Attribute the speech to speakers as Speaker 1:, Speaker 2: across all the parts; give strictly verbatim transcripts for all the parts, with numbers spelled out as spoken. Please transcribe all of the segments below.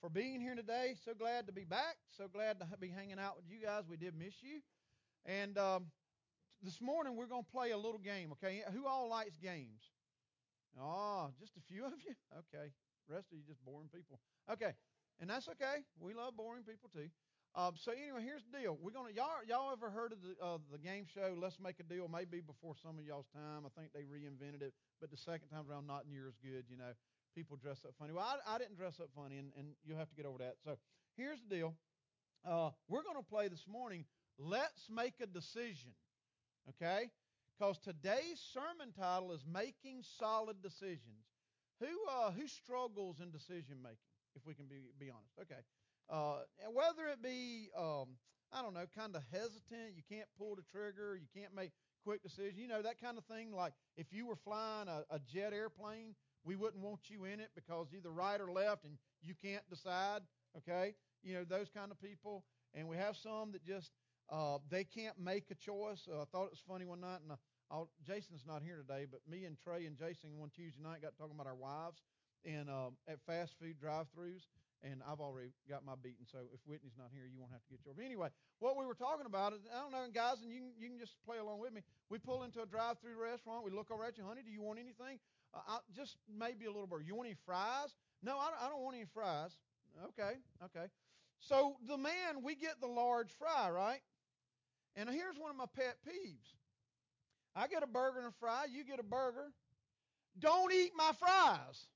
Speaker 1: for being here today. So glad to be back. So glad to be hanging out with you guys. We did miss you. And um, this morning we're going to play a little game, okay? Who all likes games? Oh, just a few of you? Okay. The rest of you just boring people. Okay. And that's okay. We love boring people too. Um, so anyway, here's the deal. We're gonna y'all y'all ever heard of the uh, the game show Let's Make a Deal? Maybe before some of y'all's time. I think they reinvented it, but the second time around, not near as good. You know, people dress up funny. Well, I, I didn't dress up funny, and, and you'll have to get over that. So here's the deal. Uh, we're going to play this morning. Let's make a decision. Okay, because today's sermon title is Making Solid Decisions. Who uh, who struggles in decision making? If we can be be honest. Okay. Uh, and whether it be, um, I don't know, kind of hesitant, you can't pull the trigger, you can't make quick decisions, you know, that kind of thing. Like if you were flying a, a jet airplane, we wouldn't want you in it because either right or left and you can't decide, okay? You know, those kind of people. And we have some that just, uh, they can't make a choice. Uh, I thought it was funny one night, and I, I'll, Jason's not here today, but me and Trey and Jason one Tuesday night got talking about our wives and um, at fast food drive-thrus. And I've already got my beating, so if Whitney's not here, you won't have to get yours. But anyway, what we were talking about is, I don't know, guys, and you can, you can just play along with me. We pull into a drive-through restaurant. We look over at you, honey, do you want anything? Uh, I'll, just maybe a little bit. You want any fries? No, I don't, I don't want any fries. Okay, okay. So the man, we get the large fry, right? And here's one of my pet peeves. I get a burger and a fry. You get a burger. Don't eat my fries.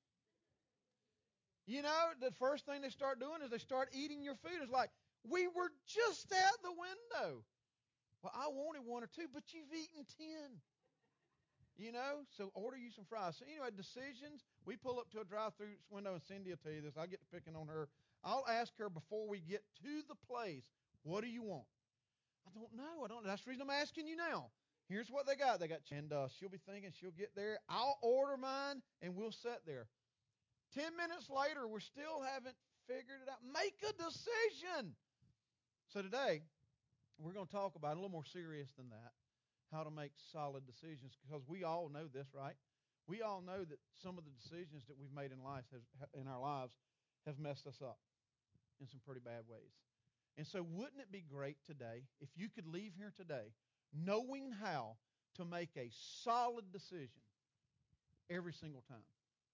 Speaker 1: You know, the first thing they start doing is they start eating your food. It's like, we were just at the window. Well, I wanted one or two, but you've eaten ten. You know, so order you some fries. So anyway, decisions. We pull up to a drive-through window, and Cindy will tell you this. I'll get to picking on her. I'll ask her before we get to the place, what do you want? I don't know. I don't know. That's the reason I'm asking you now. Here's what they got. They got, and uh, she'll be thinking she'll get there. I'll order mine, and we'll sit there. Ten minutes later, we still haven't figured it out. Make a decision. So today, we're going to talk about, a little more serious than that, how to make solid decisions, because we all know this, right? We all know that some of the decisions that we've made in life has, in our lives have messed us up in some pretty bad ways. And so wouldn't it be great today if you could leave here today knowing how to make a solid decision every single time?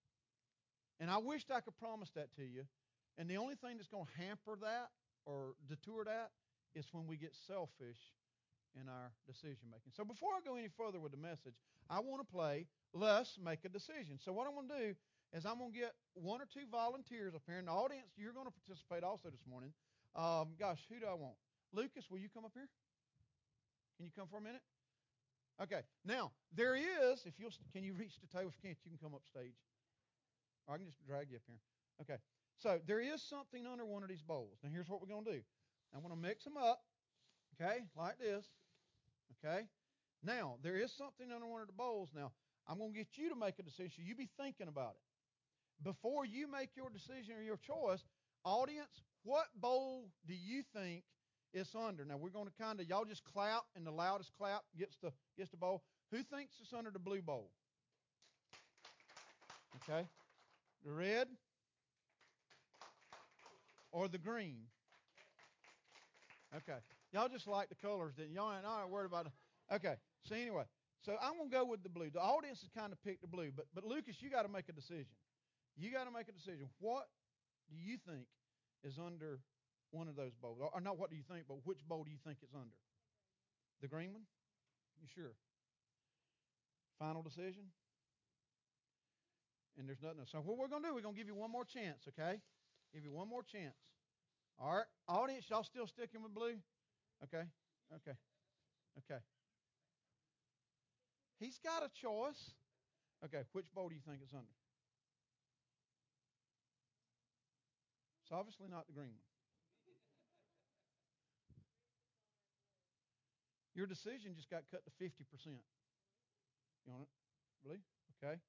Speaker 1: And I wished I could promise that to you. And the only thing that's going to hamper that or detour that is when we get selfish in our decision making. So before I go any further with the message, I want to play Let's Make a Decision. So what I'm going to do is I'm going to get one or two volunteers up here. In the audience, you're going to participate also this morning. Um, gosh, who do I want? Lucas, will you come up here? Can you come for a minute? Okay. Now, there is, if you'll, can you reach the table? If you can't, you can come up stage. Or I can just drag you up here. Okay. So there is something under one of these bowls. Now here's what we're going to do. I'm going to mix them up, okay, like this. Okay. Now, there is something under one of the bowls. Now, I'm going to get you to make a decision. You be thinking about it. Before you make your decision or your choice, audience, what bowl do you think it's under? Now, we're going to kind of, y'all just clap, and the loudest clap gets the, gets the bowl. Who thinks it's under the blue bowl? Okay. The red or the green? Okay. Y'all just like the colors, didn't y'all? Ain't, y'all ain't worried about it. Okay. So anyway, so I'm going to go with the blue. The audience has kind of picked the blue, but, but Lucas, you got to make a decision. You got to make a decision. What do you think is under one of those bowls? Or, or not what do you think, but which bowl do you think it's under? The green one? You sure? Final decision? And there's nothing else. So what we're going to do, we're going to give you one more chance, okay? Give you one more chance. All right. Audience, y'all still sticking with blue? Okay. Okay. Okay. He's got a choice. Okay. Which bowl do you think it's under? It's obviously not the green one. Your decision just got cut to fifty percent. You want it? Blue? Okay.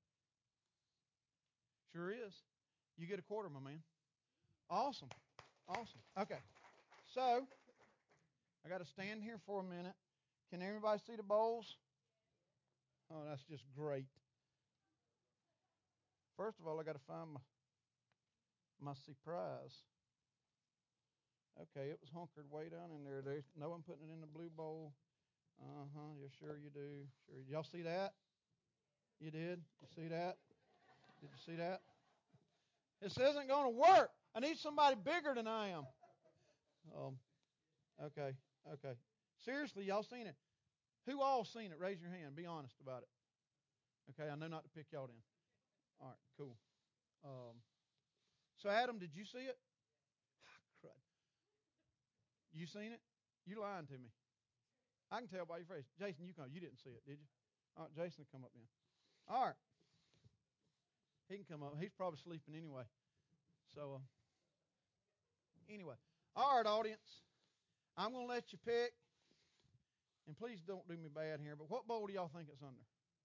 Speaker 1: Sure is. You get a quarter, my man. Awesome. Awesome. Okay. So, I got to stand here for a minute. Can everybody see the bowls? Oh, that's just great. First of all, I got to find my my surprise. Okay, it was hunkered way down in there. There's no one putting it in the blue bowl. Uh-huh, yeah, sure you do. Sure. Y'all see that? You did? You see that? Did you see that? This isn't going to work. I need somebody bigger than I am. Um, okay, okay. Seriously, y'all seen it? Who all seen it? Raise your hand. Be honest about it. Okay, I know not to pick y'all in. All right, cool. Um, so, Adam, did you see it? Crud. You seen it? You lying to me. I can tell by your face. Jason, you come. You didn't see it, did you? All right, Jason, come up then. All right. He can come up. He's probably sleeping anyway. So, uh, anyway. All right, audience. I'm going to let you pick. And please don't do me bad here, but what bowl do y'all think it's under?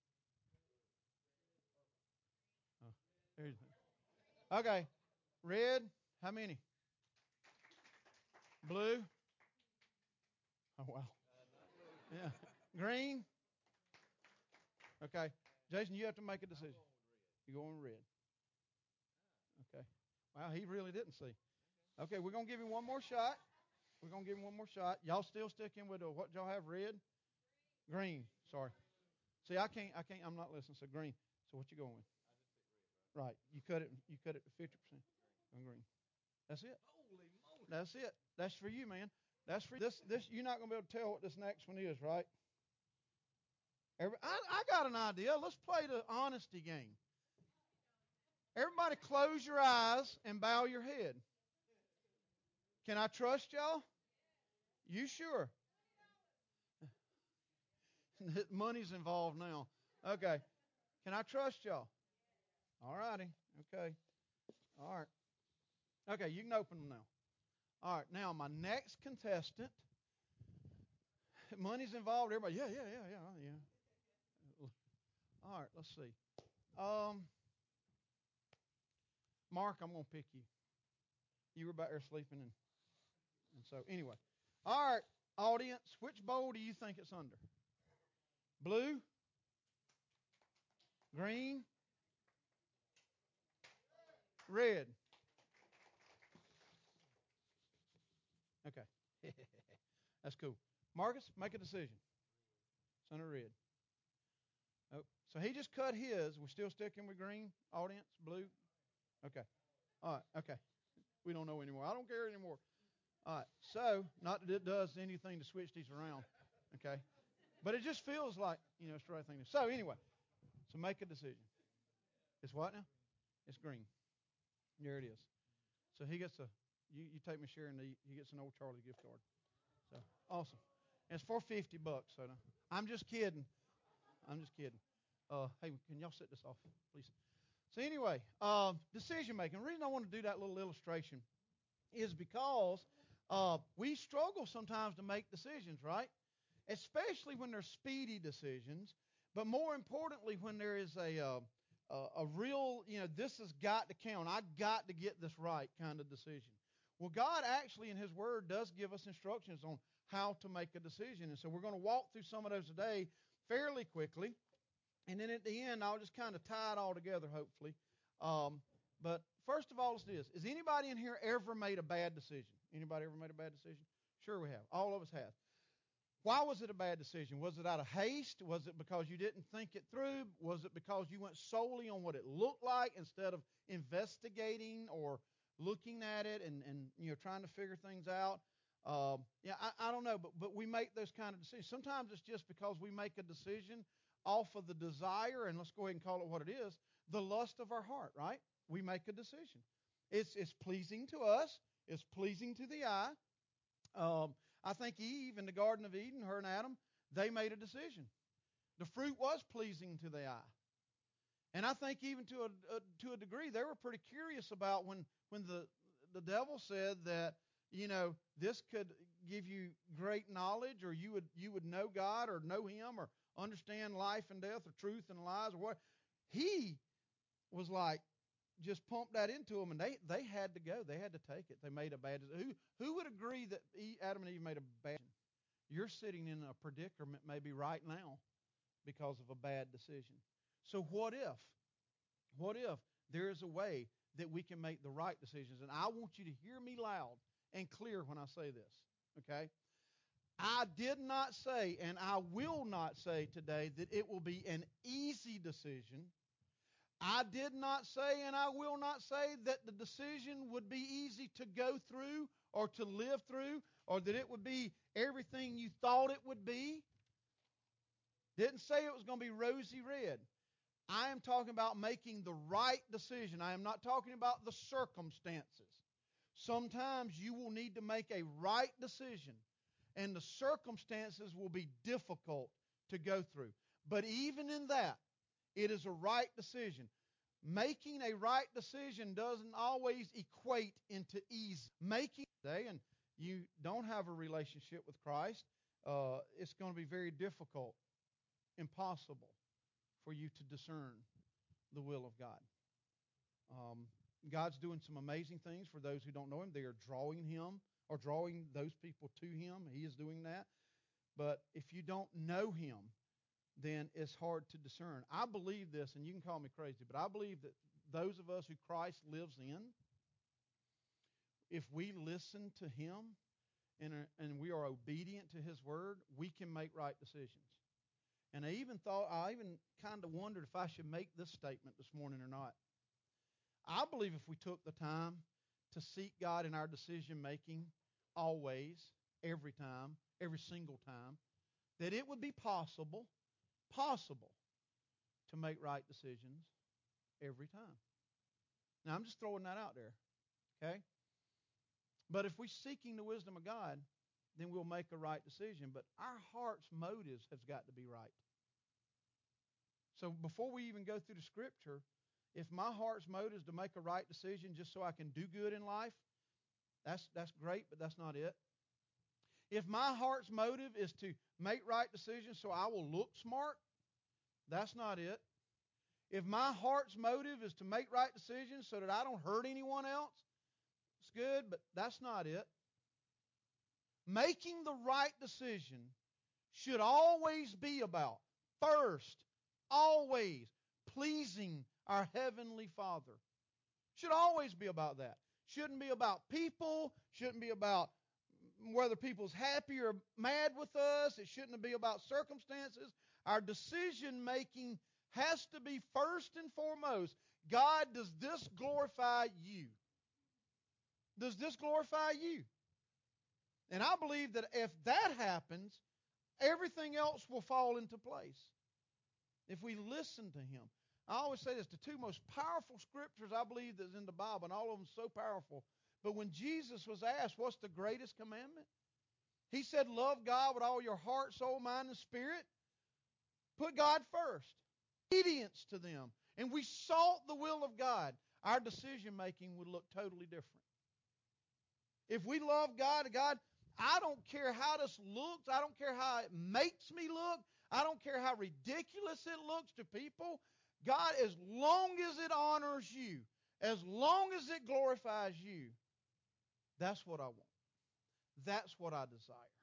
Speaker 1: Oh, there's okay. Red, how many? Blue? Oh, wow. Yeah. Green? Okay. Jason, you have to make a decision. You're going red. Okay. Wow, he really didn't see. Okay, we're going to give him one more shot. We're going to give him one more shot. Y'all still sticking with uh, what y'all have? Red? Green. Sorry. See, I can't, I can't, I'm not listening. So green. So what you going with? Right. You cut it, you cut it to fifty percent on green. That's it. That's it. That's for you, man. That's for this. This you're not going to be able to tell what this next one is, right? Every, I, I got an idea. Let's play the honesty game. Everybody, close your eyes and bow your head. Can I trust y'all? You sure? Money's involved now. Okay. Can I trust y'all? All righty. Okay. All right. Okay, you can open them now. All right. Now, my next contestant. Money's involved. Everybody, yeah, yeah, yeah, yeah, yeah. All right. Let's see. Um, Mark, I'm going to pick you. You were back there sleeping, and, and so anyway. All right, audience, which bowl do you think it's under? Blue? Green? Red? Okay. That's cool. Marcus, make a decision. It's under red. Oh, so he just cut his. We're still sticking with green, audience? Blue? Okay. All right, okay. We don't know anymore. I don't care anymore. All right, so not that it does anything to switch these around, okay? But it just feels like, you know, it's the right thing to do. So anyway, so make a decision. It's what now? It's green. There it is. So he gets a, you, you take me sharing, the, he gets an old Charlie gift card. So, awesome. And it's for fifty bucks. So no, I'm just kidding. I'm just kidding. Uh, hey, can y'all set this off, please? So anyway, uh, decision making. The reason I want to do that little illustration is because uh, we struggle sometimes to make decisions, right? Especially when they're speedy decisions, but more importantly, when there is a uh, a, a real, you know, this has got to count. I got to get this right kind of decision. Well, God actually in His Word does give us instructions on how to make a decision, and so we're going to walk through some of those today fairly quickly, and then at the end, I'll just kind of tie it all together, hopefully. Um, but first of all, let's do this. Has anybody in here ever made a bad decision? Anybody ever made a bad decision? Sure we have. All of us have. Why was it a bad decision? Was it out of haste? Was it because you didn't think it through? Was it because you went solely on what it looked like instead of investigating or looking at it and, and you know trying to figure things out? Um, yeah, I, I don't know, but, but we make those kind of decisions. Sometimes it's just because we make a decision off of the desire, and let's go ahead and call it what it is, the lust of our heart, right? We make a decision. It's, it's pleasing to us. It's pleasing to the eye. Um, I think Eve in the Garden of Eden, her and Adam, they made a decision. The fruit was pleasing to the eye. And I think even to a, a to a degree, they were pretty curious about when, when the, the devil said that, you know, this could give you great knowledge, or you would you would know God or know Him or understand life and death or truth and lies or what. He was like, just pumped that into them, and they, they had to go. They had to take it. They made a bad decision. Who, who would agree that Adam and Eve made a bad decision? You're sitting in a predicament maybe right now because of a bad decision. So what if? What if there is a way that we can make the right decisions. And I want you to hear me loud and clear when I say this, okay? I did not say, and I will not say today, that it will be an easy decision. I did not say, and I will not say, that the decision would be easy to go through or to live through, or that it would be everything you thought it would be. Didn't say it was going to be rosy red. I am talking about making the right decision. I am not talking about the circumstances. Sometimes you will need to make a right decision, and the circumstances will be difficult to go through. But even in that, it is a right decision. Making a right decision doesn't always equate into easy. Making today, and you don't have a relationship with Christ, uh, it's going to be very difficult, impossible for you to discern the will of God. Um, God's doing some amazing things for those who don't know Him. They are drawing Him or drawing those people to Him. He is doing that. But if you don't know Him, then it's hard to discern. I believe this, and you can call me crazy, but I believe that those of us who Christ lives in, if we listen to Him and, are, and we are obedient to His Word, we can make right decisions. And I even thought, I even kind of wondered if I should make this statement this morning or not. I believe if we took the time to seek God in our decision making, always, every time, every single time, that it would be possible, possible, to make right decisions every time. Now, I'm just throwing that out there, okay? But if we're seeking the wisdom of God, then we'll make a right decision. But our heart's motives has got to be right. So before we even go through the Scripture, if my heart's motive is to make a right decision just so I can do good in life, that's, that's great, but that's not it. If my heart's motive is to make right decisions so I will look smart, that's not it. If my heart's motive is to make right decisions so that I don't hurt anyone else, it's good, but that's not it. Making the right decision should always be about, first, always pleasing our Heavenly Father. Should always be about that. Shouldn't be about people. Shouldn't be about whether people's happy or mad with us. It shouldn't be about circumstances. Our decision making has to be first and foremost, God, does this glorify you? Does this glorify you? And I believe that if that happens, everything else will fall into place. If we listen to Him. I always say this, the two most powerful scriptures I believe that's in the Bible, and all of them so powerful. But when Jesus was asked, what's the greatest commandment? He said, love God with all your heart, soul, mind, and spirit. Put God first. Obedience to them. And we sought the will of God. Our decision making would look totally different. If we love God, God, I don't care how this looks. I don't care how it makes me look. I don't care how ridiculous it looks to people. God, as long as it honors you, as long as it glorifies you, that's what I want. That's what I desire.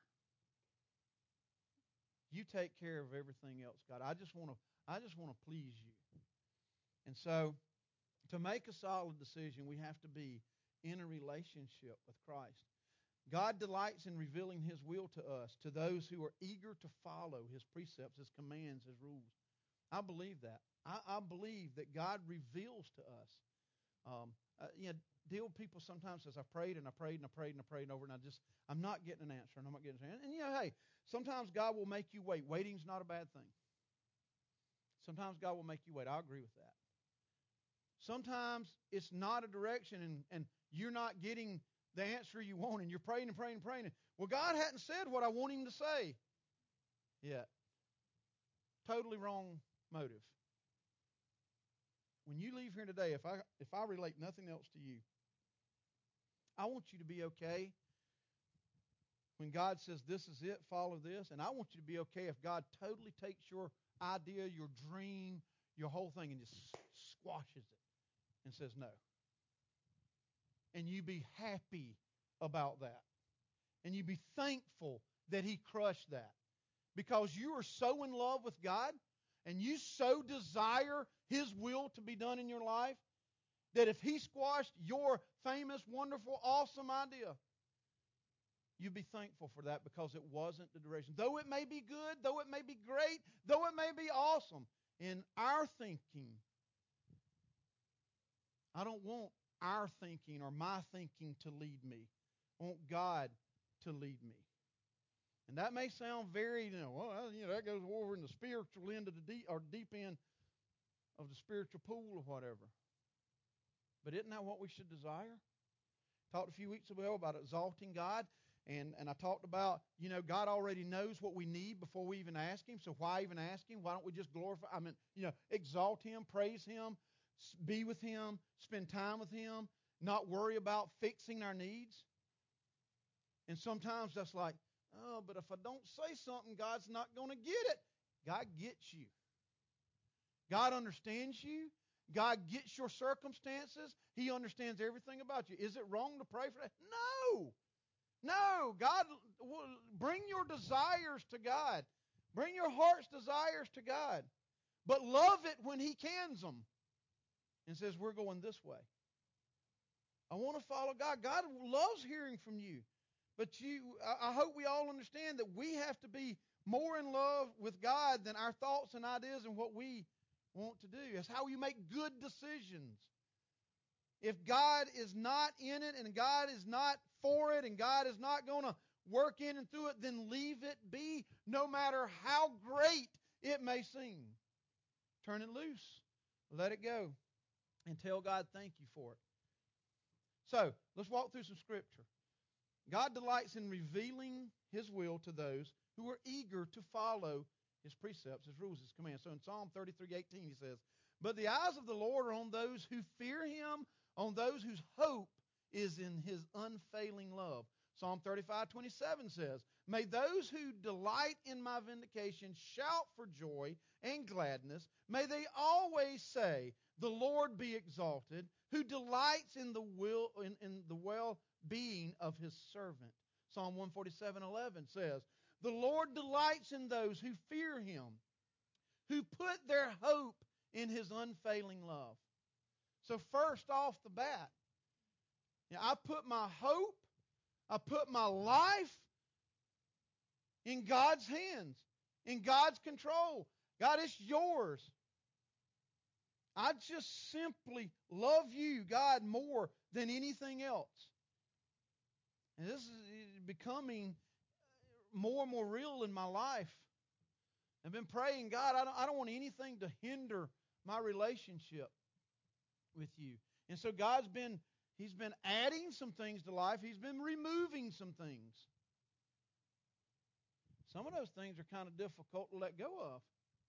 Speaker 1: You take care of everything else, God. I just want to I just want to please you. And so, to make a solid decision, we have to be in a relationship with Christ. God delights in revealing His will to us, to those who are eager to follow His precepts, His commands, His rules. I believe that. I, I believe that God reveals to us. Um, uh, you know, deal with people sometimes says, I prayed and I prayed and I prayed and I prayed and over and I just, I'm not getting an answer and I'm not getting an answer. And, and you know, hey, sometimes God will make you wait. Waiting's not a bad thing. Sometimes God will make you wait. I agree with that. Sometimes it's not a direction and, and you're not getting the answer you want and you're praying and praying and praying. Well, God hadn't said what I want Him to say yet. Totally wrong motive. When you leave here today, if I if I relate nothing else to you, I want you to be okay when God says this is it, follow this. And I want you to be okay if God totally takes your idea, your dream, your whole thing and just squashes it and says no. And you be happy about that. And you be thankful that He crushed that. Because you are so in love with God and you so desire His will to be done in your life that if He squashed your famous, wonderful, awesome idea, you'd be thankful for that because it wasn't the direction. Though it may be good, though it may be great, though it may be awesome, in our thinking, I don't want our thinking or my thinking to lead me. I want God to lead me. And that may sound very, you know, well, you know, that goes over in the spiritual end of the deep, or deep end of the spiritual pool or whatever. But isn't that what we should desire? Talked a few weeks ago about exalting God, and, and I talked about, you know, God already knows what we need before we even ask Him, so why even ask Him? Why don't we just glorify, I mean, you know, exalt Him, praise Him, be with Him, spend time with Him, not worry about fixing our needs? And sometimes that's like, oh, but if I don't say something, God's not going to get it. God gets you. God understands you. God gets your circumstances. He understands everything about you. Is it wrong to pray for that? No. No. God, bring your desires to God. Bring your heart's desires to God. But love it when He cans them and says, we're going this way. I want to follow God. God loves hearing from you. But you, I hope we all understand that we have to be more in love with God than our thoughts and ideas and what we want to do. It's how you make good decisions. If God is not in it and God is not for it and God is not going to work in and through it, then leave it be, no matter how great it may seem. Turn it loose. Let it go. And tell God thank you for it. So, let's walk through some Scripture. God delights in revealing His will to those who are eager to follow His precepts, His rules, His commands. So in Psalm thirty-three eighteen He says, but the eyes of the Lord are on those who fear Him, on those whose hope is in His unfailing love. Psalm thirty-five twenty-seven says, may those who delight in my vindication shout for joy and gladness. May they always say, the Lord be exalted, who delights in the will in, in the well-being of His servant. Psalm one forty-seven eleven says, the Lord delights in those who fear Him, who put their hope in His unfailing love. So first off the bat, you know, I put my hope, I put my life in God's hands, in God's control. God, it's yours. I just simply love you, God, more than anything else. And this is becoming more and more real in my life. I've been praying, God, I don't, I don't want anything to hinder my relationship with you. And so God's been, He's been adding some things to life. He's been removing some things. Some of those things are kind of difficult to let go of.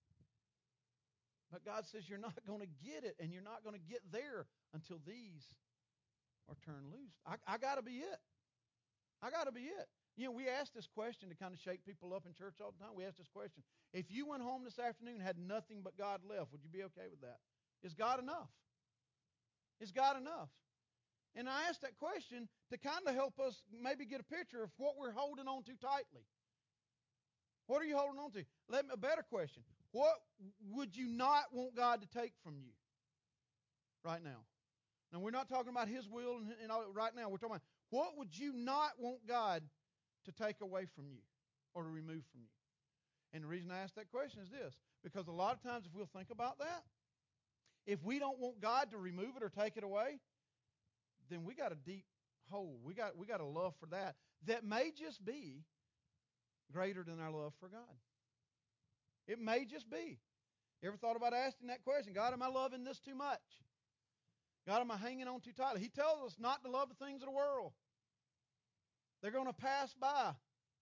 Speaker 1: But God says you're not going to get it, and you're not going to get there until these are turned loose. I, I got to be it. I got to be it. You know, we ask this question to kind of shake people up in church all the time. We ask this question. If you went home this afternoon and had nothing but God left, would you be okay with that? Is God enough? Is God enough? And I ask that question to kind of help us maybe get a picture of what we're holding on to tightly. What are you holding on to? Let me, a better question. What would you not want God to take from you right now? Now, we're not talking about His will and, and all, right now. We're talking about what would you not want God to take away from you or to remove from you? And the reason I ask that question is this. Because a lot of times if we'll think about that, if we don't want God to remove it or take it away, then we got a deep hole. We got, we got a love for that that may just be greater than our love for God. It may just be. You ever thought about asking that question? God, am I loving this too much? God, am I hanging on too tightly? He tells us not to love the things of the world. They're going to pass by.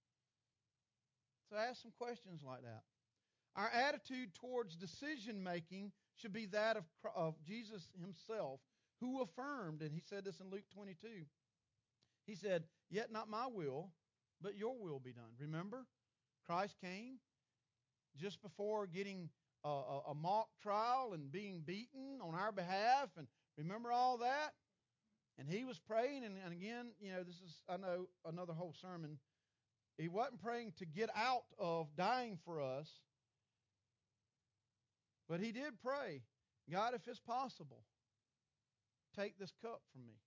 Speaker 1: So ask some questions like that. Our attitude towards decision making should be that of, of Jesus Himself, who affirmed, and He said this in Luke twenty-two. He said, yet not my will, but your will be done. Remember, Christ came just before getting a, a, a mock trial and being beaten on our behalf, and remember all that? And He was praying, and, and again, you know, this is, I know, another whole sermon. He wasn't praying to get out of dying for us, but He did pray, God, if it's possible, take this cup from me.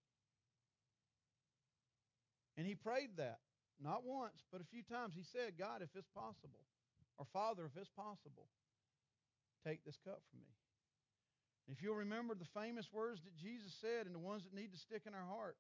Speaker 1: And he prayed that, not once, but a few times. He said, God, if it's possible, or Father, if it's possible, take this cup from me. And if you'll remember the famous words that Jesus said and the ones that need to stick in our heart,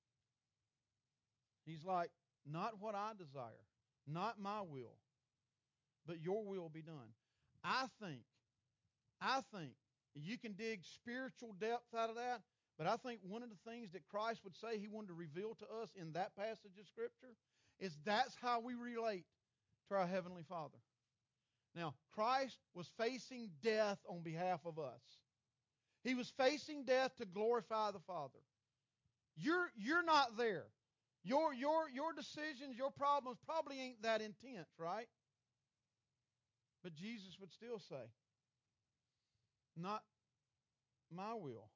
Speaker 1: He's like, not what I desire, not my will, but your will be done. I think, I think, you can dig spiritual depth out of that, but I think one of the things that Christ would say He wanted to reveal to us in that passage of Scripture is that's how we relate to our Heavenly Father. Now, Christ was facing death on behalf of us. He was facing death to glorify the Father. You're, you're not there. Your, your, your decisions, your problems probably ain't that intense, right? But Jesus would still say, not my will,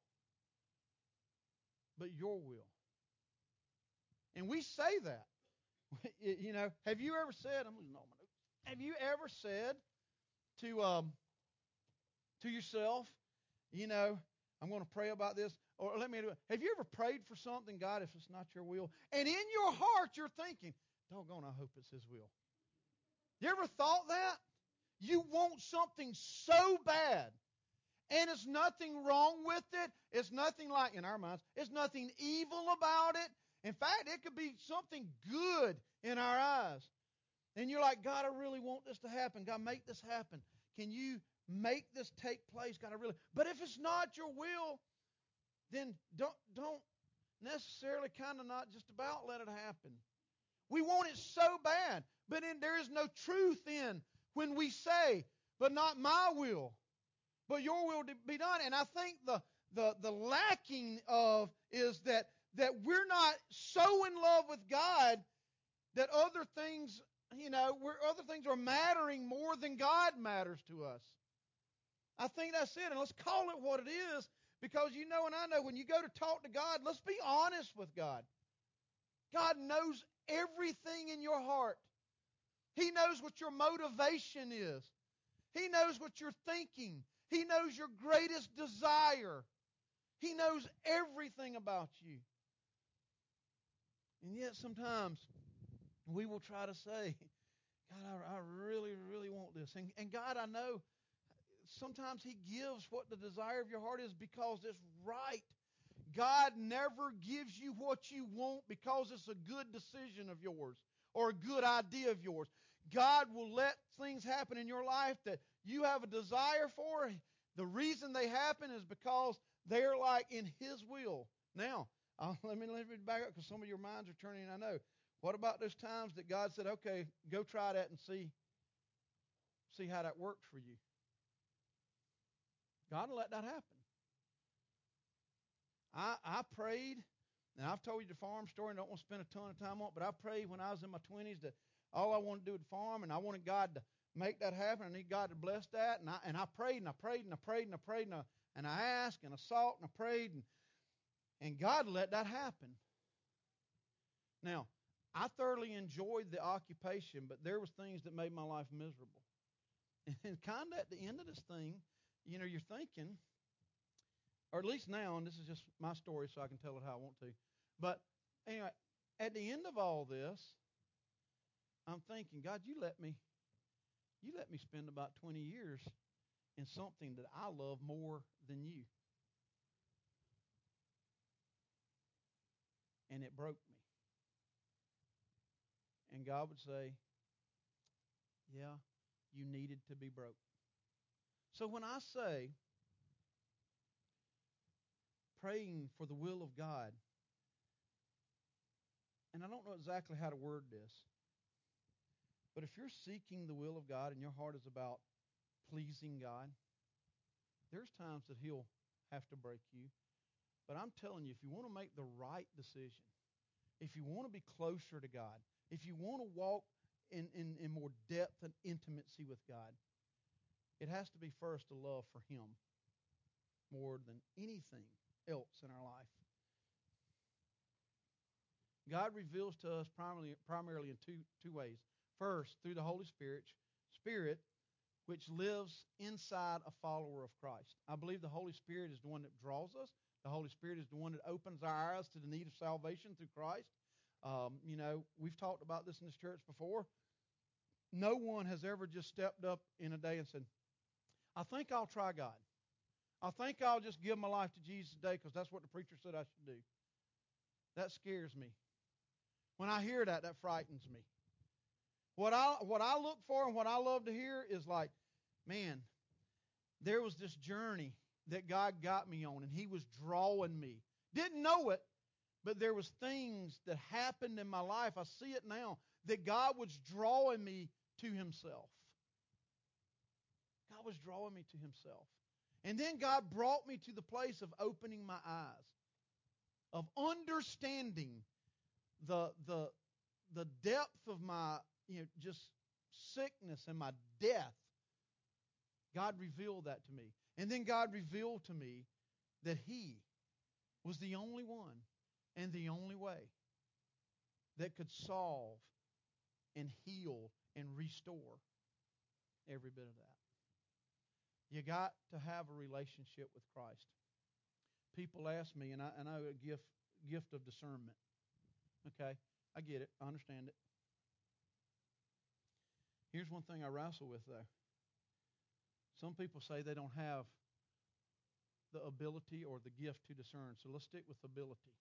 Speaker 1: but your will. And we say that. You know, have you ever said, I'm losing all my notes. Have you ever said to um, to yourself, you know, I'm going to pray about this, or let me do it. Have you ever prayed for something, God, if it's not your will? And in your heart you're thinking, doggone, I hope it's His will. You ever thought that? You want something so bad. And it's nothing wrong with it. It's nothing like, in our minds, it's nothing evil about it. In fact, it could be something good in our eyes. And you're like, God, I really want this to happen. God, make this happen. Can you make this take place? God, I really... But if it's not your will, then don't, don't necessarily kind of not just about let it happen. We want it so bad. But in, there is no truth in when we say, but not my will, but your will be done. And I think the the the lacking of is that that we're not so in love with God that other things, you know, where other things are mattering more than God matters to us. I think that's it. And let's call it what it is, because you know and I know when you go to talk to God, let's be honest with God. God knows everything in your heart. He knows what your motivation is. He knows what you're thinking. He knows your greatest desire. He knows everything about you. And yet sometimes we will try to say, God, I, I really, really want this. And, and God, I know sometimes He gives what the desire of your heart is because it's right. God never gives you what you want because it's a good decision of yours or a good idea of yours. God will let things happen in your life that you have a desire for. The reason they happen is because they're like in His will. Now, uh, let me let me back up because some of your minds are turning, I know. What about those times that God said, okay, go try that and see, see how that works for you? God will let that happen. I, I prayed, and I've told you the farm story, and I don't want to spend a ton of time on it, but I prayed when I was in my twenties that all I wanted to do was farm, and I wanted God to make that happen. I need God to bless that. And I, and I prayed, and I prayed, and I prayed, and I prayed, and I, and I asked, and I sought, and I prayed, and, and God let that happen. Now, I thoroughly enjoyed the occupation, but there was things that made my life miserable. And kind of at the end of this thing, you know, you're thinking, or at least now, and this is just my story so I can tell it how I want to. But anyway, at the end of all this, I'm thinking, God, you let me, you let me spend about twenty years in something that I love more than you. And it broke me. And God would say, yeah, you needed to be broke. So when I say praying for the will of God, and I don't know exactly how to word this, but if you're seeking the will of God and your heart is about pleasing God, there's times that He'll have to break you. But I'm telling you, if you want to make the right decision, if you want to be closer to God, if you want to walk in, in, in more depth and intimacy with God, it has to be first a love for Him more than anything else in our life. God reveals to us primarily, primarily in two, two ways. First, through the Holy Spirit, Spirit, which lives inside a follower of Christ. I believe the Holy Spirit is the one that draws us, The Holy Spirit is the one that opens our eyes to the need of salvation through Christ. Um, you know, we've talked about this in this church before. No one has ever just stepped up in a day and said, I think I'll try God. I think I'll just give my life to Jesus today because that's what the preacher said I should do. That scares me. When I hear that, that frightens me. What I what I look for and what I love to hear is like, man, there was this journey that God got me on, and He was drawing me. Didn't know it, but there was things that happened in my life. I see it now, that God was drawing me to Himself. God was drawing me to Himself. And then God brought me to the place of opening my eyes, of understanding the the the depth of my, you know, just sickness and my death. God revealed that to me. And then God revealed to me that He was the only one and the only way that could solve and heal and restore every bit of that. You got to have a relationship with Christ. People ask me, and I, and I have a gift, gift of discernment. Okay, I get it. I understand it. Here's one thing I wrestle with, though. Some people say they don't have the ability or the gift to discern. So let's stick with ability.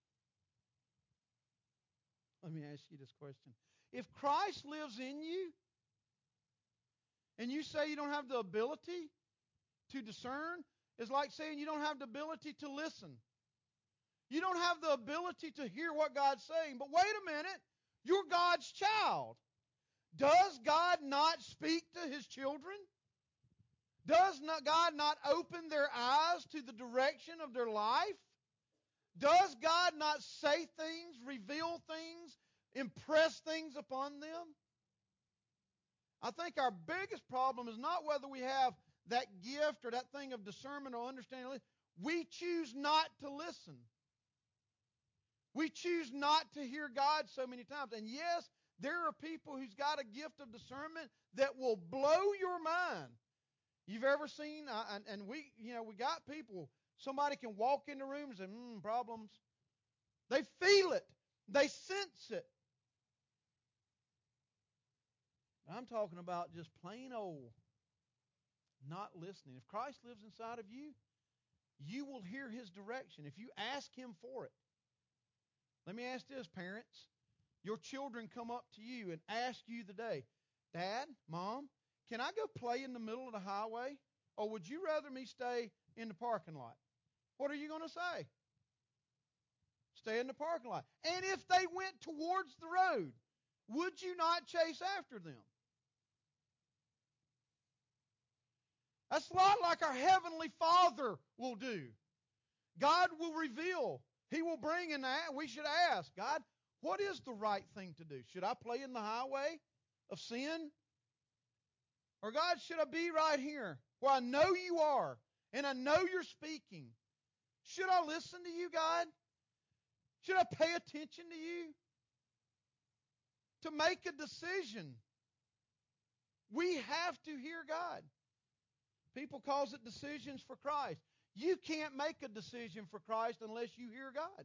Speaker 1: Let me ask you this question. If Christ lives in you, and you say you don't have the ability to discern, it's like saying you don't have the ability to listen. You don't have the ability to hear what God's saying. But wait a minute, you're God's child. Does God not speak to His children? Does not God not open their eyes to the direction of their life? Does God not say things, reveal things, impress things upon them? I think our biggest problem is not whether we have that gift or that thing of discernment or understanding. We choose not to listen. We choose not to hear God so many times. And yes, there are people who's got a gift of discernment that will blow your mind. You've ever seen, uh, and, and we, you know, we got people, somebody can walk in the room and say, hmm, problems. They feel it. They sense it. I'm talking about just plain old not listening. If Christ lives inside of you, you will hear His direction if you ask Him for it. Let me ask this, parents. Your children come up to you and ask you today, Dad, Mom, can I go play in the middle of the highway? Or would you rather me stay in the parking lot? What are you going to say? Stay in the parking lot. And if they went towards the road, would you not chase after them? That's a lot like our Heavenly Father will do. God will reveal. He will bring in that. We should ask, God, what is the right thing to do? Should I play in the highway of sin? Or God, should I be right here where I know you are and I know you're speaking? Should I listen to you, God? Should I pay attention to you? To make a decision, we have to hear God. People calls it decisions for Christ. You can't make a decision for Christ unless you hear God.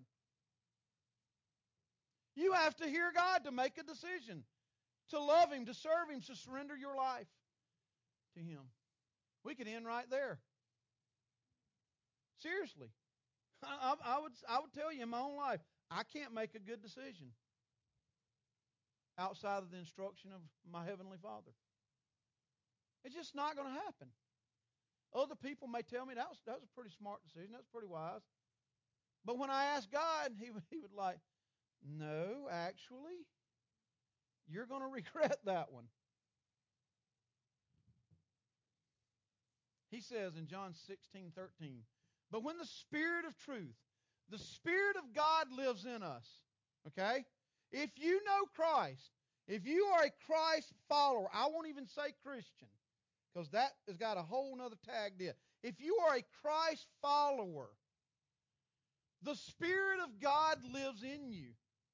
Speaker 1: You have to hear God to make a decision, to love Him, to serve Him, to surrender your life to Him. We could end right there. Seriously. I, I, would, I would tell you in my own life, I can't make a good decision outside of the instruction of my Heavenly Father. It's just not going to happen. Other people may tell me that was, that was a pretty smart decision. That was pretty wise. But when I ask God, He, he would like, no, actually, you're going to regret that one. He says in John sixteen thirteen, but when the Spirit of truth, the Spirit of God lives in us, okay? If you know Christ, if you are a Christ follower, I won't even say Christian, because that has got a whole other tag there. If you are a Christ follower, the Spirit of God lives in you.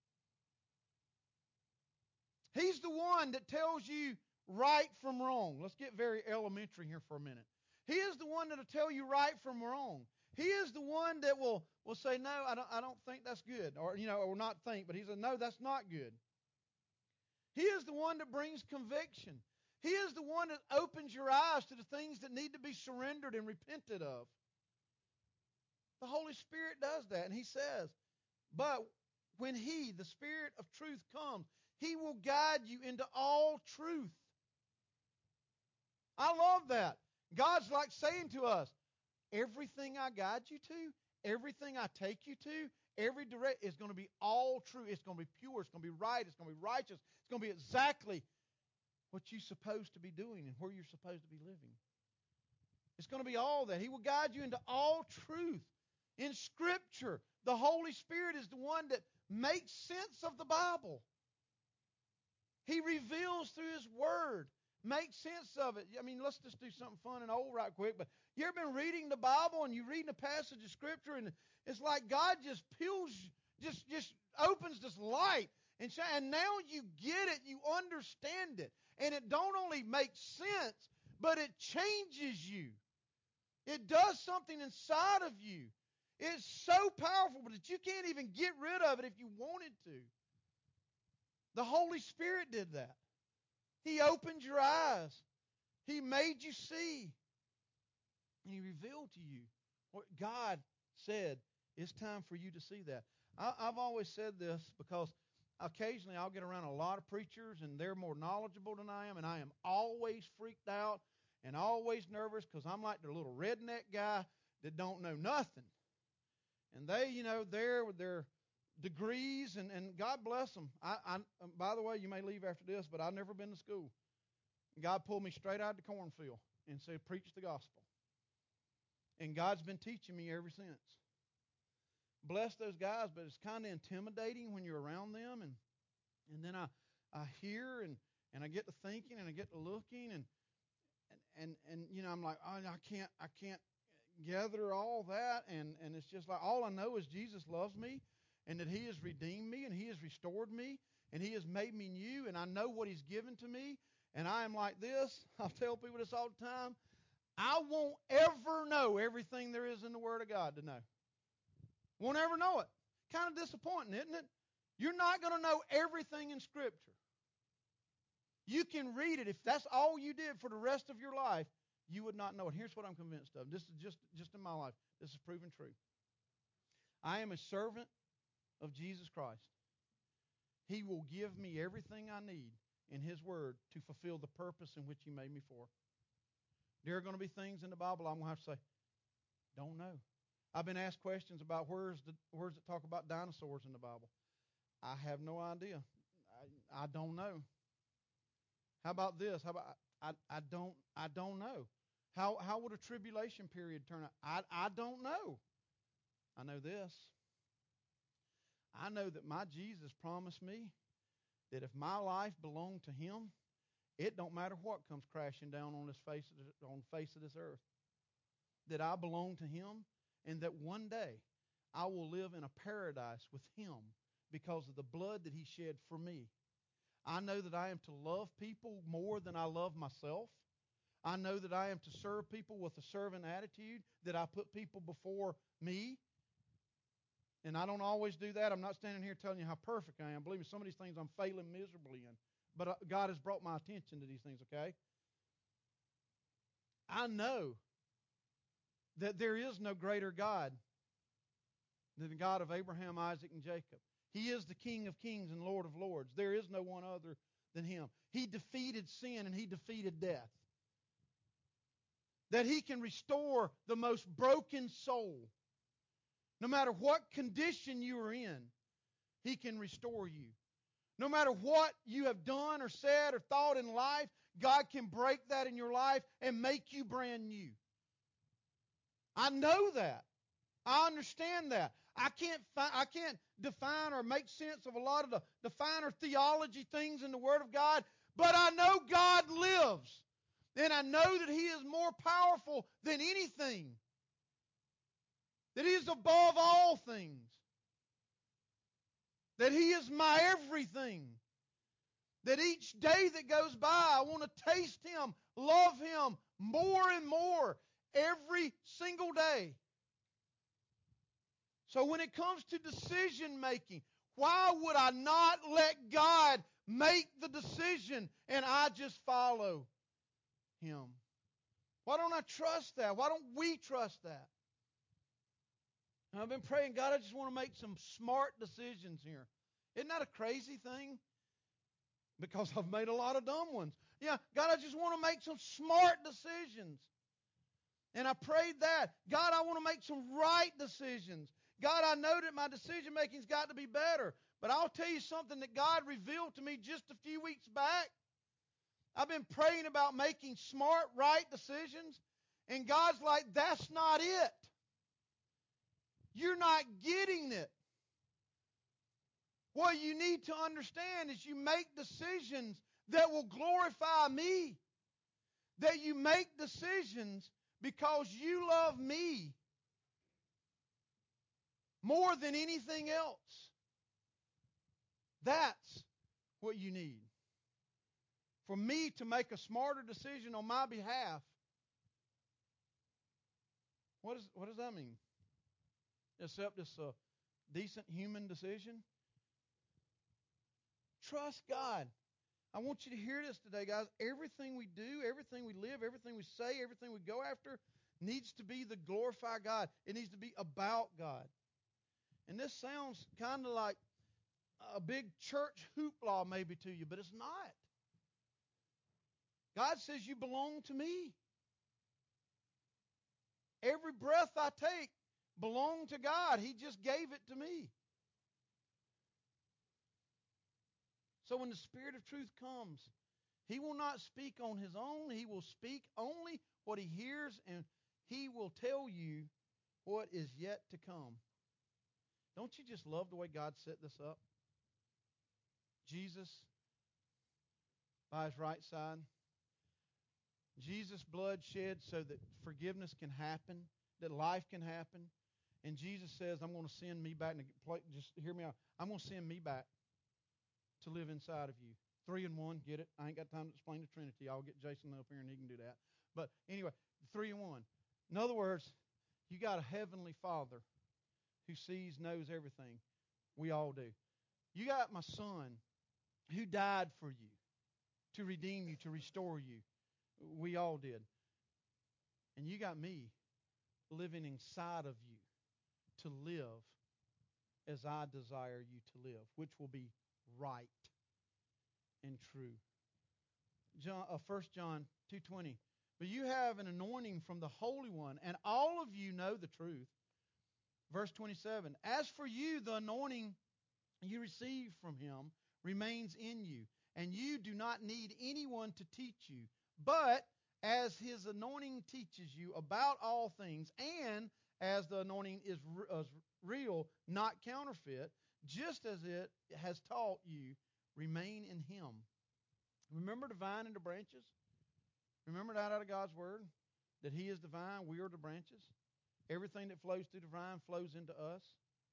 Speaker 1: He's the one that tells you right from wrong. Let's get very elementary here for a minute. He is the one that will tell you right from wrong. He is the one that will, will say, no, I don't, I don't think that's good. Or, you know, or not think, but he said, no, that's not good. He is the one that brings conviction. He is the one that opens your eyes to the things that need to be surrendered and repented of. The Holy Spirit does that. And he says, but when He, the Spirit of truth, comes, He will guide you into all truth. I love that. God's like saying to us, everything I guide you to, everything I take you to, every direct is going to be all true. It's going to be pure. It's going to be right. It's going to be righteous. It's going to be exactly what you're supposed to be doing and where you're supposed to be living. It's going to be all that. He will guide you into all truth. In Scripture, the Holy Spirit is the one that makes sense of the Bible. He reveals through His Word. Make sense of it. I mean, let's just do something fun and old right quick. But you ever been reading the Bible and you're reading a passage of Scripture and it's like God just peels, just, just opens this light. And, and now you get it, you understand it. And it don't only make sense, but it changes you. It does something inside of you. It's so powerful that you can't even get rid of it if you wanted to. The Holy Spirit did that. He opened your eyes. He made you see. And He revealed to you what God said. It's time for you to see that. I, I've always said this because occasionally I'll get around a lot of preachers and they're more knowledgeable than I am, and I am always freaked out and always nervous because I'm like the little redneck guy that don't know nothing. And they, you know, they're with their degrees, and, and God bless them. I, I, by the way, you may leave after this, but I've never been to school. God pulled me straight out of the cornfield and said, preach the gospel. And God's been teaching me ever since. Bless those guys, but it's kind of intimidating when you're around them. And and then I, I hear and, and I get to thinking and I get to looking and and, and, and you know, I'm like, oh, I can't I can't gather all that, and, and it's just like all I know is Jesus loves me and that He has redeemed me and He has restored me and He has made me new, and I know what He's given to me, and I am like this. I'll tell people this all the time. I won't ever know everything there is in the Word of God to know. Won't ever know it. Kind of disappointing, isn't it? You're not going to know everything in Scripture. You can read it. If that's all you did for the rest of your life, you would not know it. Here's what I'm convinced of. This is just, just in my life. This is proven true. I am a servant of Jesus Christ. He will give me everything I need in His Word to fulfill the purpose in which He made me for. There are going to be things in the Bible I'm going to have to say, don't know. I've been asked questions about where's the where's it talk about dinosaurs in the Bible. I have no idea. I, I don't know. How about this? How about I, I don't I don't know. How how would a tribulation period turn out? I I don't know. I know this. I know that my Jesus promised me that if my life belonged to Him, it don't matter what comes crashing down on this face of the, on the face of this earth. That I belong to Him, and that one day I will live in a paradise with Him because of the blood that He shed for me. I know that I am to love people more than I love myself. I know that I am to serve people with a servant attitude, that I put people before me. And I don't always do that. I'm not standing here telling you how perfect I am. Believe me, some of these things I'm failing miserably in. But God has brought my attention to these things, okay? I know that there is no greater God than the God of Abraham, Isaac, and Jacob. He is the King of kings and Lord of lords. There is no one other than Him. He defeated sin and He defeated death. That He can restore the most broken soul. No matter what condition you are in, He can restore you. No matter what you have done or said or thought in life, God can break that in your life and make you brand new. I know that. I understand that. I can't fi- I can't define or make sense of a lot of the, the finer theology things in the Word of God, but I know God lives. And I know that He is more powerful than anything. That He is above all things. That He is my everything. That each day that goes by, I want to taste Him, love Him more and more every single day. So when it comes to decision making, why would I not let God make the decision and I just follow Him? Why don't I trust that? Why don't we trust that? And I've been praying, God, I just want to make some smart decisions here. Isn't that a crazy thing? Because I've made a lot of dumb ones. Yeah, God, I just want to make some smart decisions. And I prayed that. God, I want to make some right decisions. God, I know that my decision making's got to be better. But I'll tell you something that God revealed to me just a few weeks back. I've been praying about making smart, right decisions. And God's like, that's not it. You're not getting it. What you need to understand is you make decisions that will glorify me. That you make decisions because you love me more than anything else. That's what you need. For me to make a smarter decision on my behalf. What, is, what does that mean? Except it's a decent human decision? Trust God. I want you to hear this today, guys. Everything we do, everything we live, everything we say, everything we go after needs to be to glorify God. It needs to be about God. And this sounds kind of like a big church hoopla maybe to you, but it's not. God says you belong to me. Every breath I take belongs to God. He just gave it to me. So when the Spirit of truth comes, He will not speak on His own. He will speak only what He hears, and He will tell you what is yet to come. Don't you just love the way God set this up? Jesus by His right side. Jesus' blood shed so that forgiveness can happen, that life can happen. And Jesus says, I'm going to send me back. Just hear me out. I'm going to send me back to live inside of you. Three and one, get it? I ain't got time to explain the Trinity. I'll get Jason up here and he can do that. But anyway, three and one. In other words, you got a heavenly Father who sees, knows everything. We all do. You got my Son who died for you, to redeem you, to restore you. We all did. And you got me living inside of you to live as I desire you to live, which will be right and true. John, uh, First John two twenty. But you have an anointing from the Holy One, and all of you know the truth. Verse twenty-seven. As for you, the anointing you receive from Him remains in you, and you do not need anyone to teach you. But as His anointing teaches you about all things, and as the anointing is real, not counterfeit, just as it has taught you, remain in Him. Remember the vine and the branches? Remember that out of God's Word? That He is the vine, we are the branches. Everything that flows through the vine flows into us.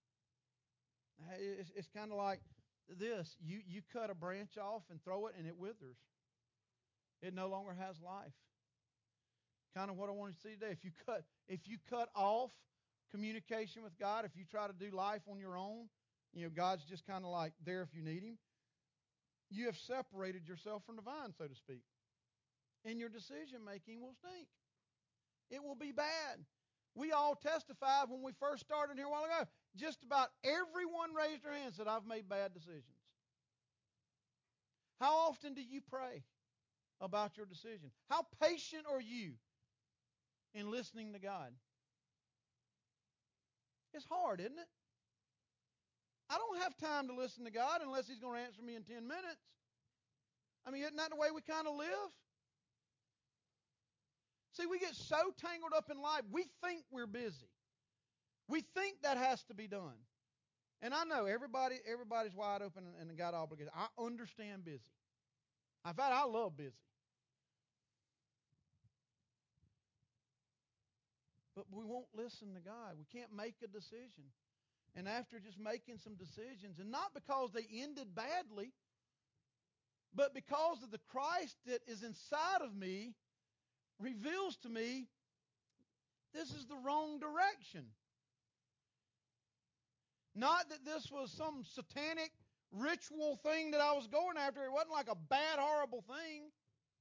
Speaker 1: It's, it's kind of like this. You, you cut a branch off and throw it, and it withers. It no longer has life. Kind of what I want to see today. If you cut, if you cut off communication with God, if you try to do life on your own, you know, God's just kind of like there if you need Him. You have separated yourself from the vine, so to speak. And your decision making will stink. It will be bad. We all testified when we first started here a while ago. Just about everyone raised their hand and said, I've made bad decisions. How often do you pray about your decision? How patient are you in listening to God? It's hard, isn't it? I don't have time to listen to God unless He's going to answer me in ten minutes. I mean, isn't that the way we kind of live? See, we get so tangled up in life, we think we're busy. We think that has to be done. And I know everybody, everybody's wide open and got obligated. I understand busy. In fact, I love busy. But we won't listen to God. We can't make a decision. And after just making some decisions, and not because they ended badly, but because of the Christ that is inside of me, reveals to me this is the wrong direction. Not that this was some satanic ritual thing that I was going after. It wasn't like a bad, horrible thing.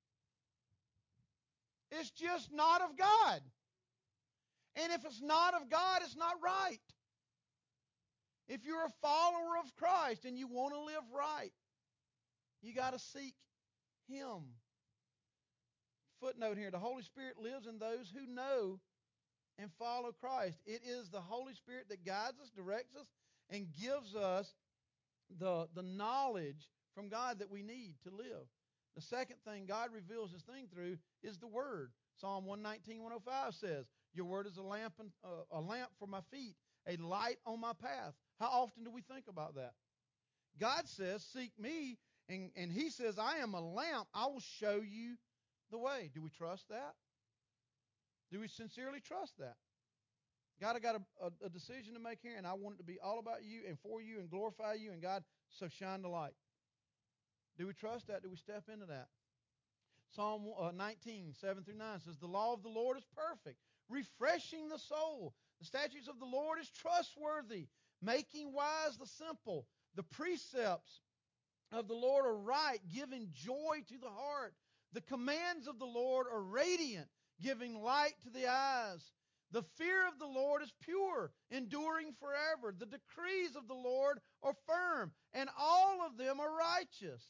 Speaker 1: It's just not of God. And if it's not of God, it's not right. If you're a follower of Christ and you want to live right, you got to seek Him. Footnote here, the Holy Spirit lives in those who know and follow Christ. It is the Holy Spirit that guides us, directs us, and gives us the, the knowledge from God that we need to live. The second thing God reveals His thing through is the Word. Psalm one nineteen, one oh five says, your Word is a lamp, and, uh, a lamp for my feet, a light on my path. How often do we think about that? God says, seek me, and, and He says, I am a lamp. I will show you the way. Do we trust that? Do we sincerely trust that? God, I got a, a, a decision to make here, and I want it to be all about you and for you and glorify you, and God, so shine the light. Do we trust that? Do we step into that? Psalm nineteen, seven through nine says, the law of the Lord is perfect, refreshing the soul. The statutes of the Lord is trustworthy, making wise the simple. The precepts of the Lord are right, giving joy to the heart. The commands of the Lord are radiant, giving light to the eyes. The fear of the Lord is pure, enduring forever. The decrees of the Lord are firm, and all of them are righteous.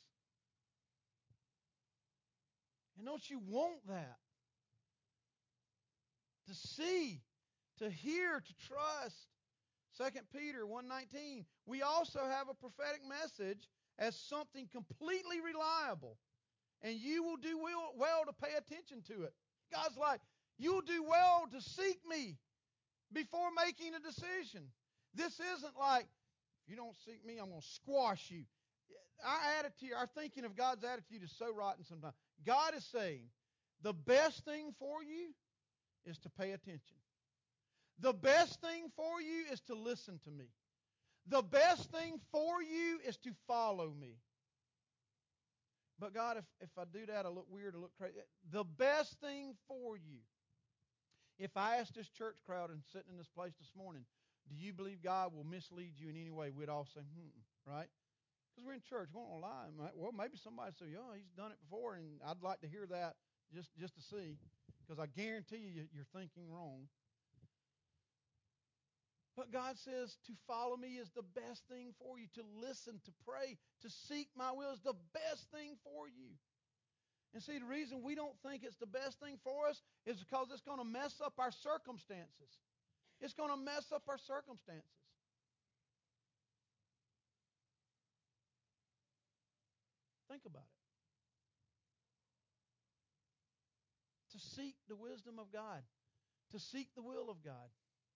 Speaker 1: And don't you want that? To see, to hear, to trust. Second Peter one nineteen, we also have a prophetic message as something completely reliable. And you will do well, well to pay attention to it. God's like, you'll do well to seek me before making a decision. This isn't like, if you don't seek me, I'm going to squash you. Our attitude, our thinking of God's attitude is so rotten sometimes. God is saying, the best thing for you is to pay attention. The best thing for you is to listen to me. The best thing for you is to follow me. But God, if, if I do that, I look weird, I look crazy. The best thing for you. If I asked this church crowd and sitting in this place this morning, do you believe God will mislead you in any way? We'd all say, hmm, right? Because we're in church, we won't lie. Well, maybe somebody say, oh, he's done it before, and I'd like to hear that just, just to see. Because I guarantee you, you're thinking wrong. But God says to follow me is the best thing for you. To listen, to pray, to seek my will is the best thing for you. And see, the reason we don't think it's the best thing for us is because it's going to mess up our circumstances. It's going to mess up our circumstances. Think about it. To seek the wisdom of God. To seek the will of God.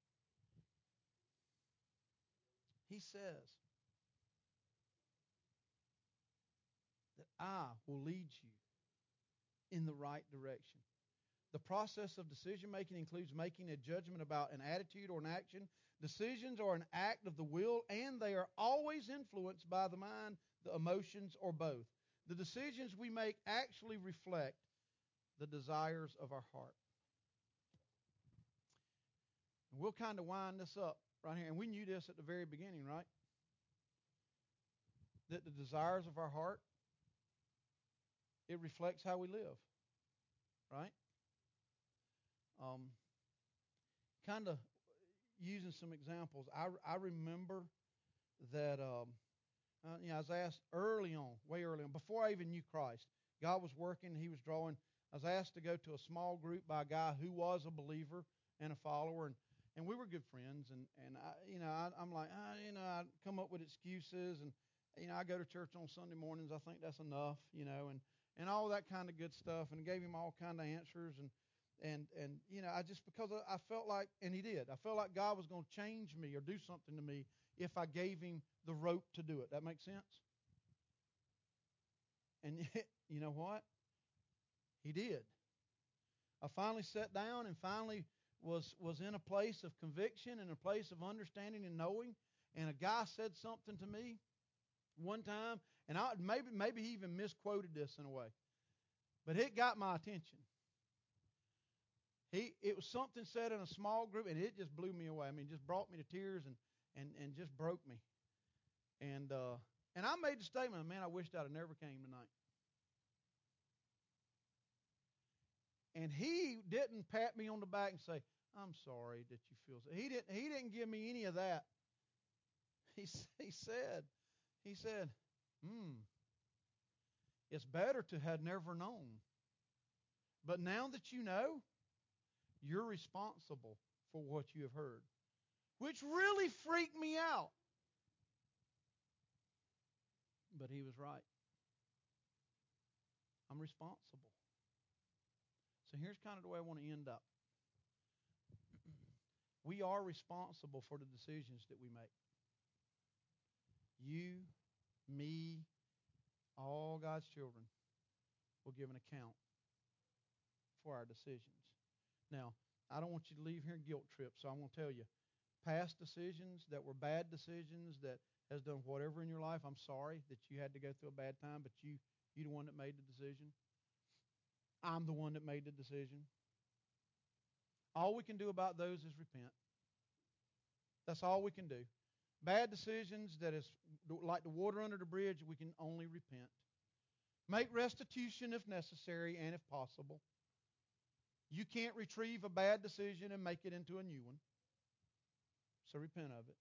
Speaker 1: He says that I will lead you in the right direction. The process of decision making includes making a judgment about an attitude or an action. Decisions are an act of the will, and they are always influenced by the mind, the emotions, or both. The decisions we make actually reflect the desires of our heart. And we'll kind of wind this up right here. And we knew this at the very beginning, right? That the desires of our heart, it reflects how we live, right? Um, kind of using some examples. I, I remember that um, uh, you know, I was asked early on, way early on, before I even knew Christ. God was working. He was drawing. I was asked to go to a small group by a guy who was a believer and a follower, and, and we were good friends. And, and I, you know, I, I'm like, ah, you know, I come up with excuses, and you know, I go to church on Sunday mornings. I think that's enough, you know, and, and all that kind of good stuff. And gave him all kind of answers, and and and you know, I just because I felt like, and he did. I felt like God was going to change me or do something to me if I gave him the rope to do it. That makes sense? And you know what? He did. I finally sat down and finally was was in a place of conviction and a place of understanding and knowing. And a guy said something to me one time, and I maybe maybe he even misquoted this in a way, but it got my attention. He it was something said in a small group, and it just blew me away. I mean, it just brought me to tears, and and, and just broke me. And uh, and I made the statement, man, I wished I'd have never came tonight. And he didn't pat me on the back and say, I'm sorry that you feel so. He didn't, he didn't give me any of that. He, he said, he said, hmm, it's better to have never known. But now that you know, you're responsible for what you have heard. Which really freaked me out. But he was right. I'm responsible. So here's kind of the way I want to end up. We are responsible for the decisions that we make. You, me, all God's children will give an account for our decisions. Now, I don't want you to leave here guilt tripped, so I'm going to tell you, past decisions that were bad decisions that has done whatever in your life, I'm sorry that you had to go through a bad time, but you, you're the one that made the decision. I'm the one that made the decision. All we can do about those is repent. That's all we can do. Bad decisions that is like the water under the bridge, we can only repent. Make restitution if necessary and if possible. You can't retrieve a bad decision and make it into a new one. So repent of it.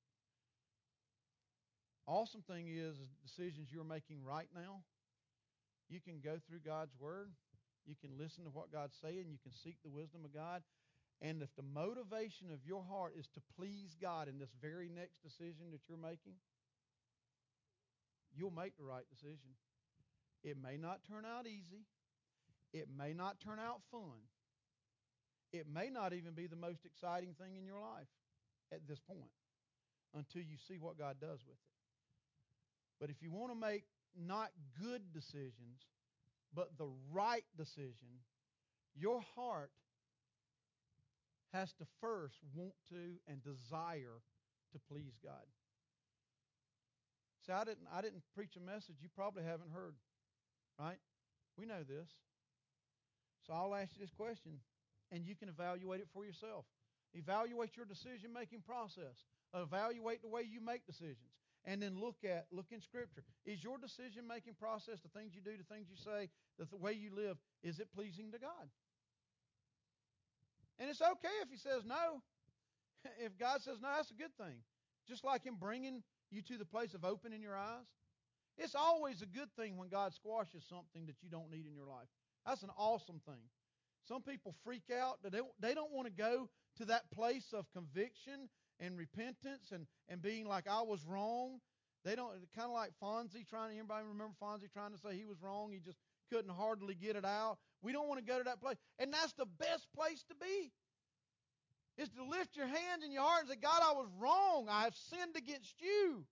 Speaker 1: Awesome thing is, is decisions you're making right now, you can go through God's Word. You can listen to what God's saying. You can seek the wisdom of God. And if the motivation of your heart is to please God in this very next decision that you're making, you'll make the right decision. It may not turn out easy. It may not turn out fun. It may not even be the most exciting thing in your life at this point until you see what God does with it. But if you want to make not good decisions, but the right decision, your heart has to first want to and desire to please God. See, I didn't, I didn't preach a message you probably haven't heard, right? We know this. So I'll ask you this question, and you can evaluate it for yourself. Evaluate your decision-making process. Evaluate the way you make decisions. And then look at, look in Scripture. Is your decision-making process, the things you do, the things you say, the, the way you live, is it pleasing to God? And it's okay if He says no. If God says no, that's a good thing. Just like Him bringing you to the place of opening your eyes. It's always a good thing when God squashes something that you don't need in your life. That's an awesome thing. Some people freak out. They don't, they don't want to go to that place of conviction and repentance and, and being like, I was wrong. They don't, kind of like Fonzie trying to, everybody remember Fonzie trying to say he was wrong? He just couldn't hardly get it out. We don't want to go to that place. And that's the best place to be. Is to lift your hands in your heart and say, God, I was wrong. I have sinned against you.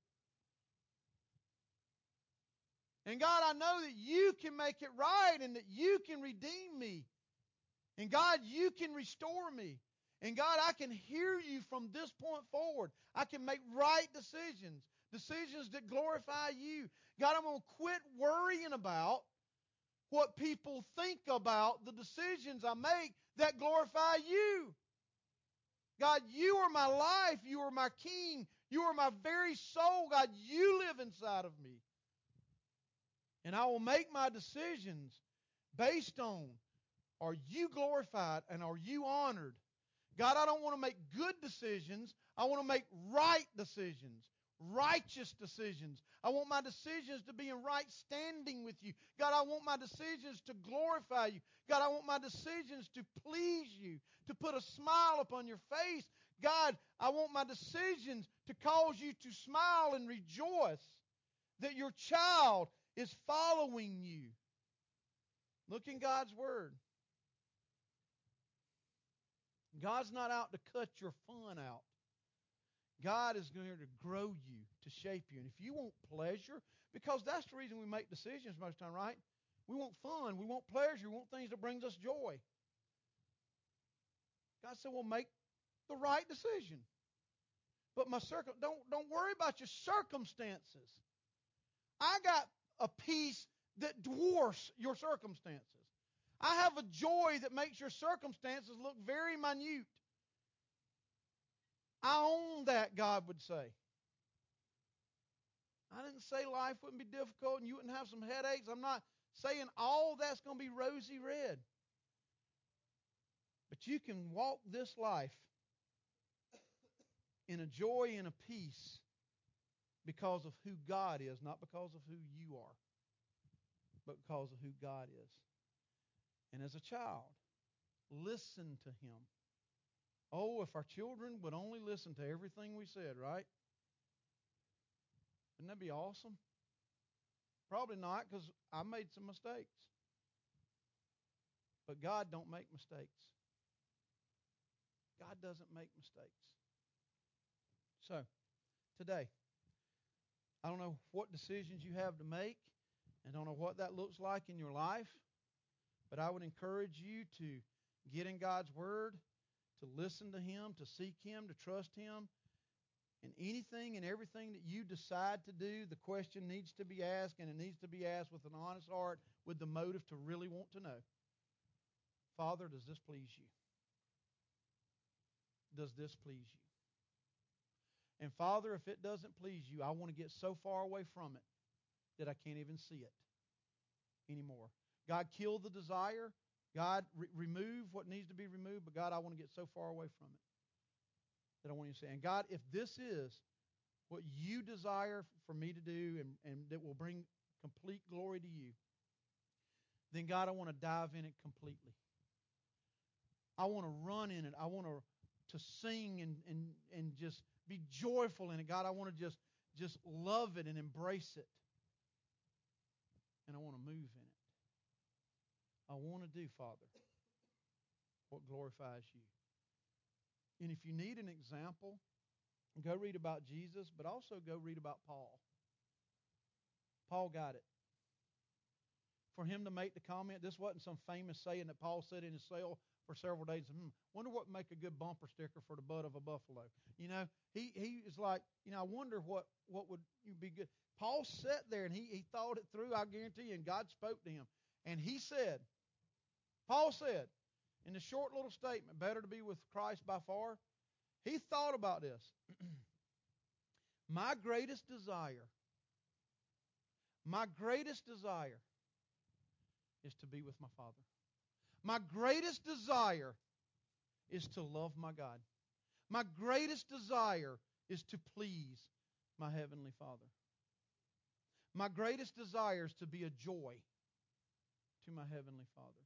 Speaker 1: And God, I know that you can make it right and that you can redeem me. And God, you can restore me. And God, I can hear you from this point forward. I can make right decisions. Decisions that glorify you. God, I'm going to quit worrying about what people think about the decisions I make that glorify you. God, you are my life. You are my King. You are my very soul. God, you live inside of me. And I will make my decisions based on, are you glorified and are you honored? God, I don't want to make good decisions. I want to make right decisions, righteous decisions. I want my decisions to be in right standing with you. God, I want my decisions to glorify you. God, I want my decisions to please you, to put a smile upon your face. God, I want my decisions to cause you to smile and rejoice that your child is following you. Look in God's Word. God's not out to cut your fun out. God is going to grow you, to shape you. And if you want pleasure, because that's the reason we make decisions most of the time, right? We want fun. We want pleasure. We want things that brings us joy. God said, well, make the right decision. But my circum don't, don't worry about your circumstances. I got a peace that dwarfs your circumstances. I have a joy that makes your circumstances look very minute. I own that, God would say. I didn't say life wouldn't be difficult and you wouldn't have some headaches. I'm not saying all that's going to be rosy red. But you can walk this life in a joy and a peace because of who God is, not because of who you are, but because of who God is. And as a child, listen to Him. Oh, if our children would only listen to everything we said, right? Wouldn't that be awesome? Probably not, because I made some mistakes. But God don't make mistakes. God doesn't make mistakes. So, today, I don't know what decisions you have to make. I don't know what that looks like in your life. But I would encourage you to get in God's Word, to listen to Him, to seek Him, to trust Him. And anything and everything that you decide to do, the question needs to be asked, and it needs to be asked with an honest heart, with the motive to really want to know. Father, does this please you? Does this please you? And Father, if it doesn't please you, I want to get so far away from it that I can't even see it anymore. God, kill the desire. God, re- remove what needs to be removed. But God, I want to get so far away from it that I want you to say. And God, if this is what you desire for me to do and, and that will bring complete glory to you, then God, I want to dive in it completely. I want to run in it. I want to, to sing and, and, and just be joyful in it. God, I want to just, just love it and embrace it. And I want to move in it. I want to do, Father, what glorifies you. And if you need an example, go read about Jesus, but also go read about Paul. Paul got it. For him to make the comment, this wasn't some famous saying that Paul said in his cell for several days. Hmm, wonder what would make a good bumper sticker for the butt of a buffalo. You know, he he is like, you know, I wonder what, what would be good. Paul sat there and he, he thought it through, I guarantee you, and God spoke to him. And he said, Paul said, in the short little statement, better to be with Christ by far, he thought about this. My greatest desire, my greatest desire is to be with my Father. My greatest desire is to love my God. My greatest desire is to please my Heavenly Father. My greatest desire is to be a joy to my Heavenly Father.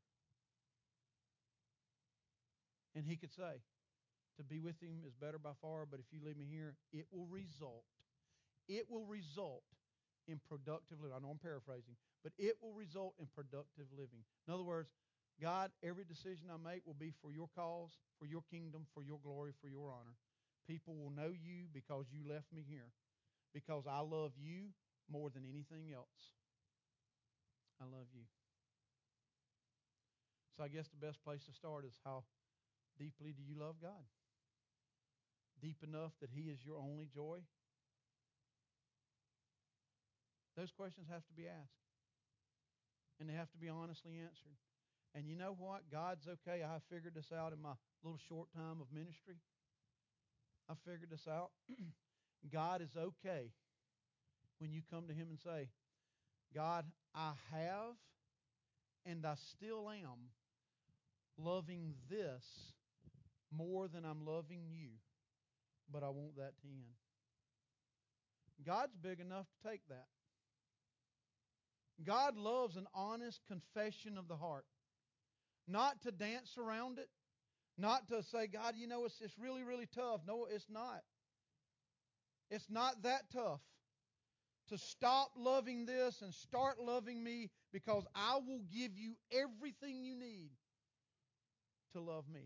Speaker 1: And he could say, to be with Him is better by far, but if you leave me here, it will result. It will result in productive living. I know I'm paraphrasing, but it will result in productive living. In other words, God, every decision I make will be for your cause, for your kingdom, for your glory, for your honor. People will know you because you left me here, because I love you more than anything else. I love you. So I guess the best place to start is, how deeply do you love God? Deep enough that He is your only joy? Those questions have to be asked. And they have to be honestly answered. And you know what? God's okay. I figured this out in my little short time of ministry. I figured this out. God is okay when you come to Him and say, God, I have and I still am loving this more than I'm loving you, but I want that to end. God's big enough to take that. God loves an honest confession of the heart. Not to dance around it. Not to say, God, you know, it's, it's really, really tough. No, it's not. It's not that tough. To stop loving this and start loving me, because I will give you everything you need to love me.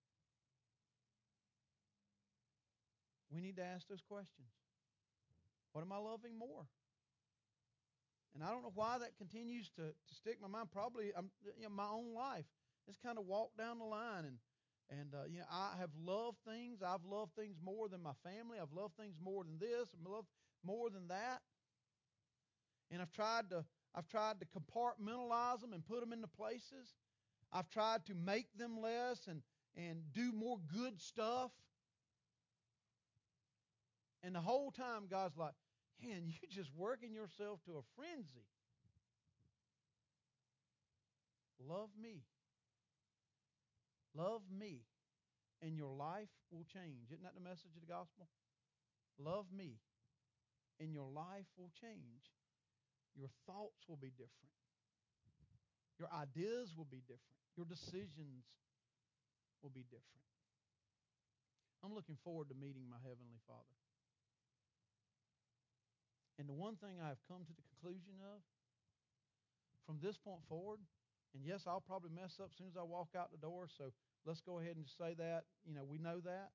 Speaker 1: We need to ask those questions. What am I loving more? And I don't know why that continues to, to stick in my mind. Probably I'm, you know, my own life. Just kind of walk down the line, and and uh, you know, I have loved things. I've loved things more than my family. I've loved things more than this. I've loved more than that. And I've tried to I've tried to compartmentalize them and put them into places. I've tried to make them less and and do more good stuff. And the whole time, God's like, man, you're just working yourself to a frenzy. Love me. Love me, and your life will change. Isn't that the message of the gospel? Love me, and your life will change. Your thoughts will be different. Your ideas will be different. Your decisions will be different. I'm looking forward to meeting my Heavenly Father. And the one thing I have come to the conclusion of, from this point forward, and yes, I'll probably mess up as soon as I walk out the door, so let's go ahead and just say that. You know, we know that.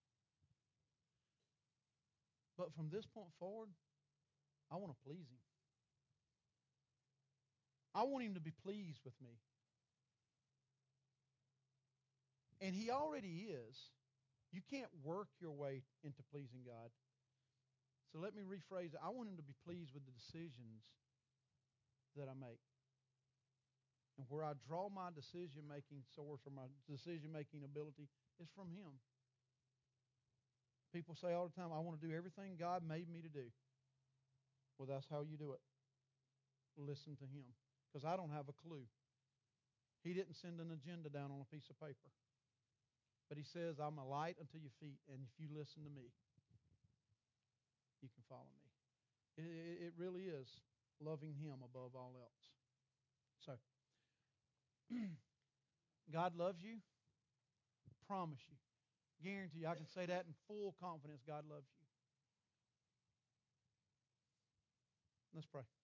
Speaker 1: But from this point forward, I want to please Him. I want Him to be pleased with me. And He already is. You can't work your way into pleasing God. So let me rephrase it. I want Him to be pleased with the decisions that I make. And where I draw my decision-making source or my decision-making ability is from Him. People say all the time, I want to do everything God made me to do. Well, that's how you do it. Listen to Him. Because I don't have a clue. He didn't send an agenda down on a piece of paper. But He says, I'm a light unto your feet, and if you listen to me, you can follow me. It, it, it really is loving Him above all else. So, God loves you. Promise you. Guarantee you. I can say that in full confidence. God loves you. Let's pray.